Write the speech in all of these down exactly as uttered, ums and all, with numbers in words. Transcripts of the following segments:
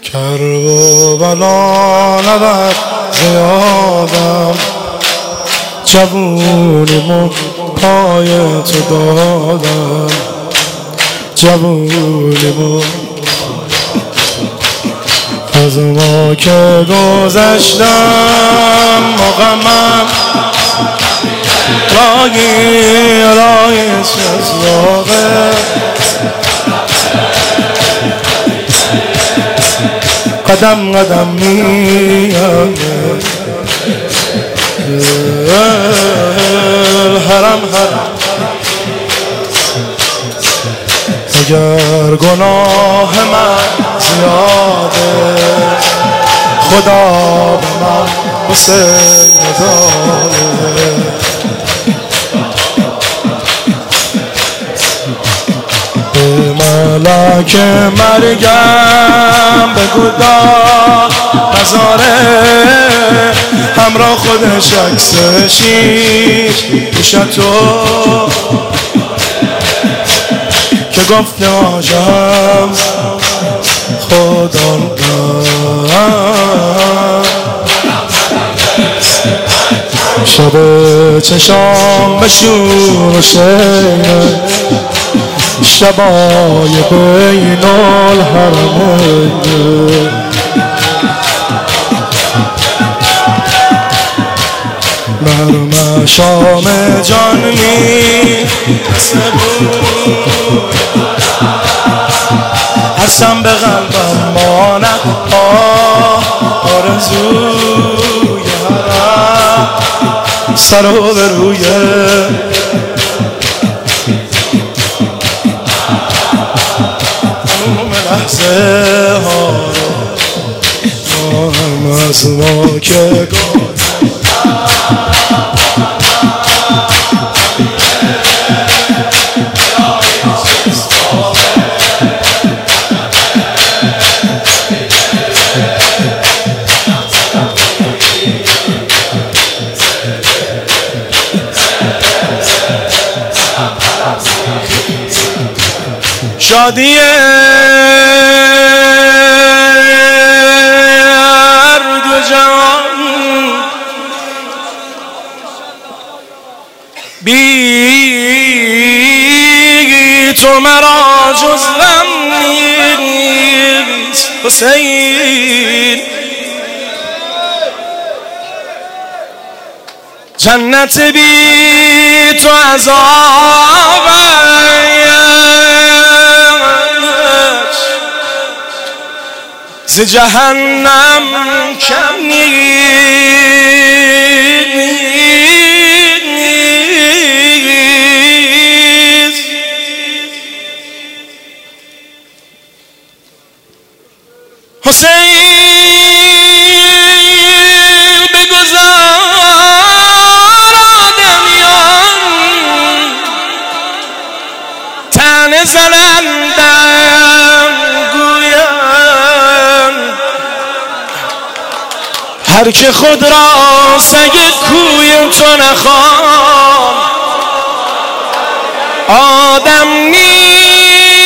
کربلا نبر زیادم، جوونیمو پای تو دادم، جوونیمو از ما که گذشتم مقامم راگی رایش از واقع قدم قدم میام حرم حرم اگر گناه من زیاده خدا به من حسین داده، به ملک مرگم بگو دار نذاره همراه خودش عکس شیر پیش تو که گفته آجم خودم دارم. شب چشام بشور و شینه شبای بین الحرمین، بر مشام جان می هستم به قلبم مانه آرزوی حرم سر و به روی لحظه ها هم از ما که شادی ارد و جهان بی تو مرا جز غم نیست حسین، جنت بی تو عذاب ز جهنم کم نیست. حسین بگذار آدمیان طعنه زنندم گویم هر که خود را سگ کوی تو نخوان آدم نیست.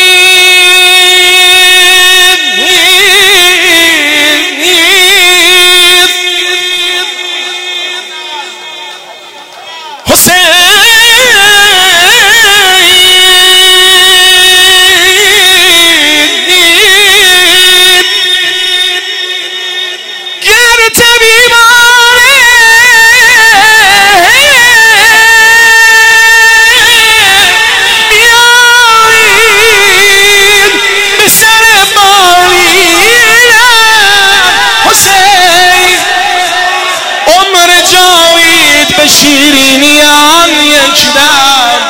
شیرینیان یک دم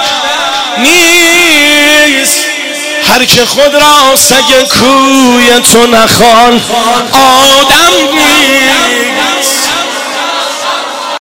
نیست، هر که خود را سگ کوی تو نخوان آدم نیست.